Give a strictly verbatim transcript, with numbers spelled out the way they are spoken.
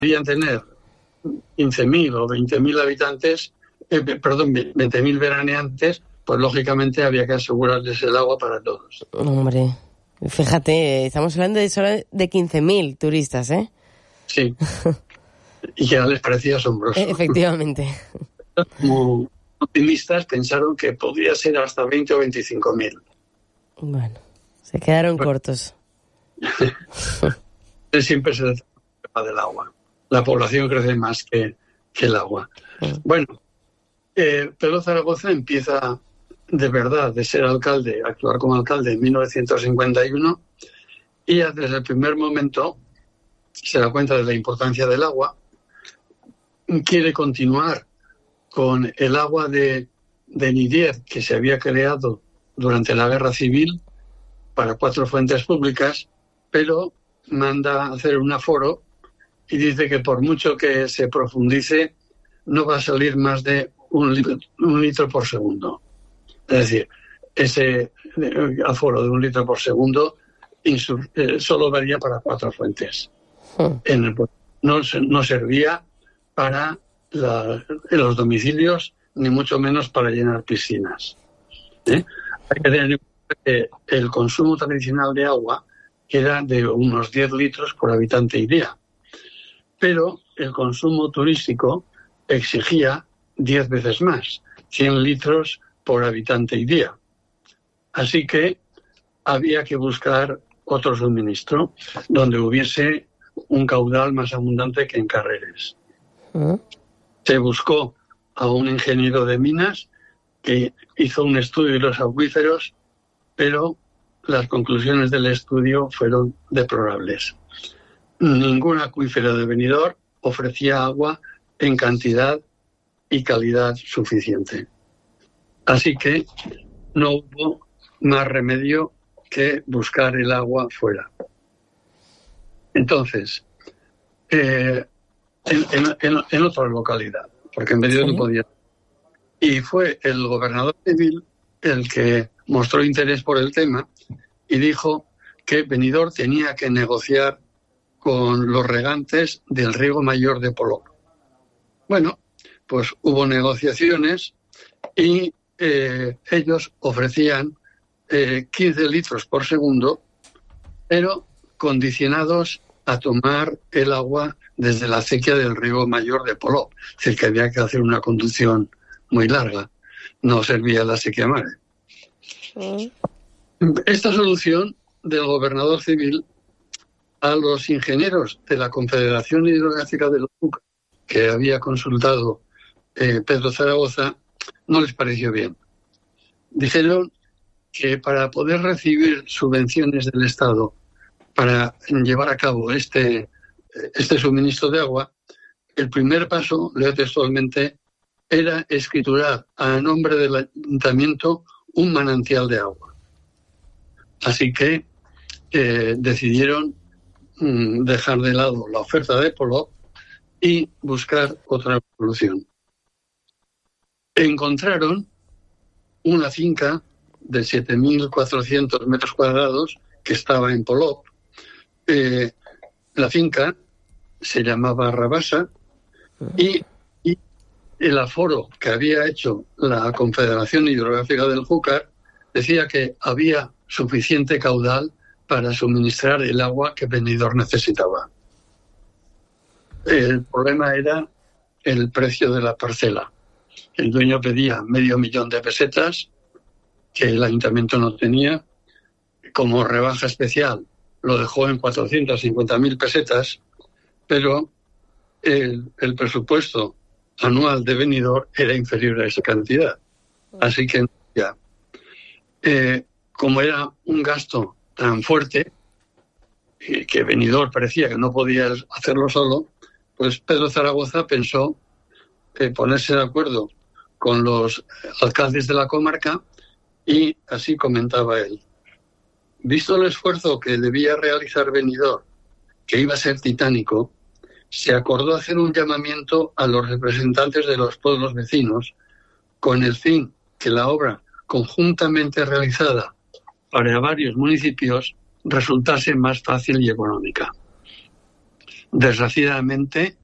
podían tener quince mil o veinte mil habitantes, eh, perdón, veinte mil veraneantes, pues lógicamente había que asegurarles el agua para todos. Hombre, fíjate, estamos hablando de solo de quince mil turistas, ¿eh? Sí, y que les parecía asombroso. Efectivamente. Como optimistas pensaron que podría ser hasta veinte o veinticinco mil. Bueno, se quedaron bueno. cortos. Siempre se dice el tema del agua. La población crece más que, que el agua. Mm. Bueno, eh, Pedro Zaragoza empieza de verdad de ser alcalde, a actuar como alcalde en mil novecientos cincuenta y uno, y ya desde el primer momento se da cuenta de la importancia del agua, quiere continuar con el agua de, de Nidier, que se había creado durante la Guerra Civil para cuatro fuentes públicas, pero manda a hacer un aforo y dice que por mucho que se profundice no va a salir más de un litro, un litro por segundo. Es decir, ese aforo de un litro por segundo insur- eh, solo valía para cuatro fuentes. Hmm. En el, no, no servía para la, los domicilios, ni mucho menos para llenar piscinas. ¿Eh? Hay que tener en cuenta que el consumo tradicional de agua era de unos diez litros por habitante y día. Pero el consumo turístico exigía diez veces más, cien litros por habitante y día. Así que había que buscar otro suministro donde hubiese un caudal más abundante que en Carreres. ¿Mm? Se buscó a un ingeniero de minas que hizo un estudio de los acuíferos, pero las conclusiones del estudio fueron deplorables. Ningún acuífero de Benidorm ofrecía agua en cantidad y calidad suficiente. Así que no hubo más remedio que buscar el agua fuera. Entonces, eh, en, en, en, en otra localidad, porque en Benidorm ¿Sí? no podía. Y fue el gobernador civil el que mostró interés por el tema y dijo que Benidorm tenía que negociar con los regantes del riego mayor de Polop. Bueno, pues hubo negociaciones y eh, ellos ofrecían eh, quince litros por segundo, pero condicionados a tomar el agua desde la acequia del riego mayor de Polop. Es decir, que había que hacer una conducción muy larga. No servía la acequia mare. Sí. Esta solución del gobernador civil a los ingenieros de la Confederación Hidrográfica del Júcar, que había consultado eh, Pedro Zaragoza, no les pareció bien. Dijeron que para poder recibir subvenciones del Estado para llevar a cabo este, este suministro de agua, el primer paso, leo textualmente, era escriturar a nombre del ayuntamiento un manantial de agua. Así que eh, decidieron mm, dejar de lado la oferta de Polop y buscar otra solución. Encontraron una finca de siete mil cuatrocientos metros cuadrados que estaba en Polop. Eh, la finca se llamaba Rabasa y, y el aforo que había hecho la Confederación Hidrográfica del Júcar decía que había suficiente caudal para suministrar el agua que Benidorm necesitaba. El problema era el precio de la parcela. El dueño pedía medio millón de pesetas, que el ayuntamiento no tenía. Como rebaja especial lo dejó en cuatrocientas cincuenta mil pesetas, pero el, el presupuesto anual de Benidorm era inferior a esa cantidad. Así que ya, eh, como era un gasto tan fuerte eh, que Benidorm parecía que no podía hacerlo solo, pues Pedro Zaragoza pensó eh, ponerse de acuerdo con los alcaldes de la comarca y así comentaba él. Visto el esfuerzo que debía realizar Benidorm, que iba a ser titánico, se acordó hacer un llamamiento a los representantes de los pueblos vecinos con el fin que la obra conjuntamente realizada para varios municipios resultase más fácil y económica. desgraciadamente